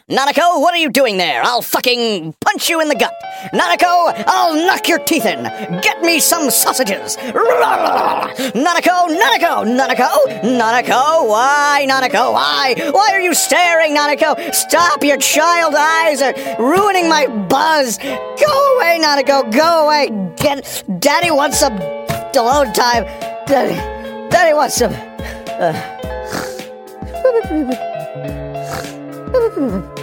Nanako, what are you doing there? I'll fucking punch you in the gut. Nanako, I'll knock your teeth in. Get me some sausages. Nanako, why, Nanako, why? Why are you staring, Nanako? Stop, your child eyes are ruining my buzz. Go away, Nanako, go away. Daddy wants some alone time. Daddy wants some...